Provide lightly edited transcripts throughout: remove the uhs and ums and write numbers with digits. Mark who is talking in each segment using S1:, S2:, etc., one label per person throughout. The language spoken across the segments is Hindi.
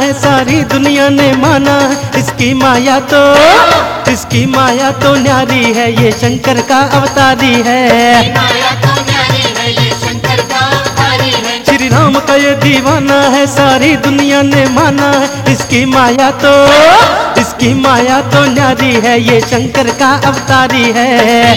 S1: है, सारी दुनिया ने माना है। इसकी माया तो न्यारी है, ये शंकर का अवतारी है। श्री राम का ये दीवाना है, सारी दुनिया ने माना है। इसकी माया तो न्यारी है, ये शंकर का अवतारी है।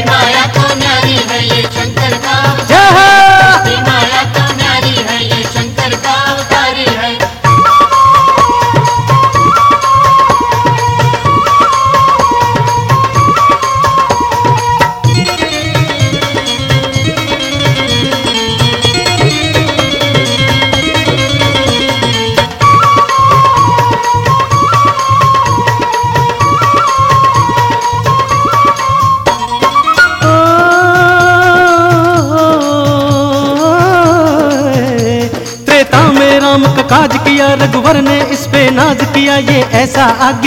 S1: राम का काज किया, रघुवर ने इस पे नाज किया। ये ऐसा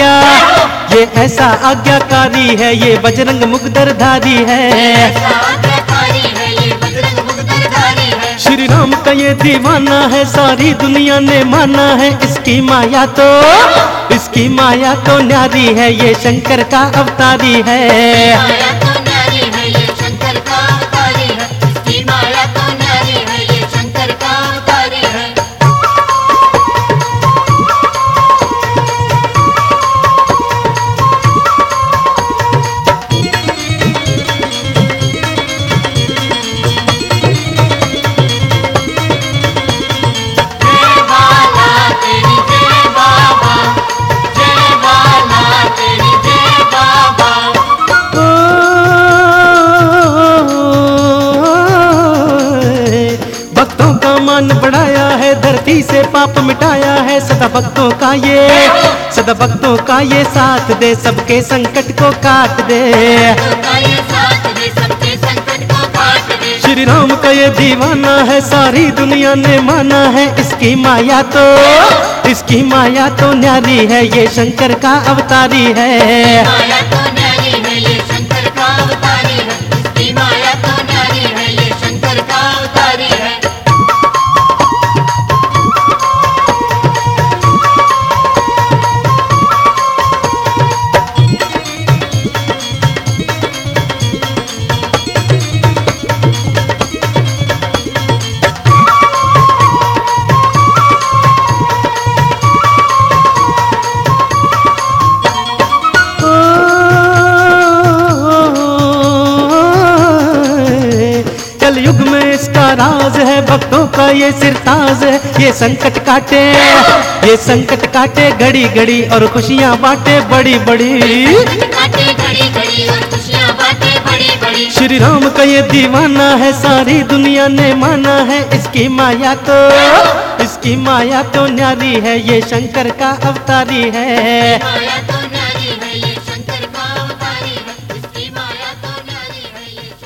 S1: आज्ञाकारी है, ये बजरंग मुकद्दरधारी है। श्री राम का ये दीवाना है, सारी दुनिया ने माना है। इसकी माया तो न्यारी है, ये शंकर का अवतारी है। बढ़ाया है, धरती से पाप मिटाया है। सदा भक्तों का ये साथ दे, सबके संकट को काट दे। श्री राम का ये दीवाना है, सारी दुनिया ने माना है। इसकी माया तो न्यारी है, ये शंकर का अवतारी है। युग में इसका राज है, भक्तों का ये सिरताज है। ये संकट काटे घड़ी घड़ी और खुशियाँ बांटे बड़ी बड़ी। श्री राम का ये दीवाना है, सारी दुनिया ने माना है। इसकी माया तो न्यारी है, ये शंकर का अवतारी है।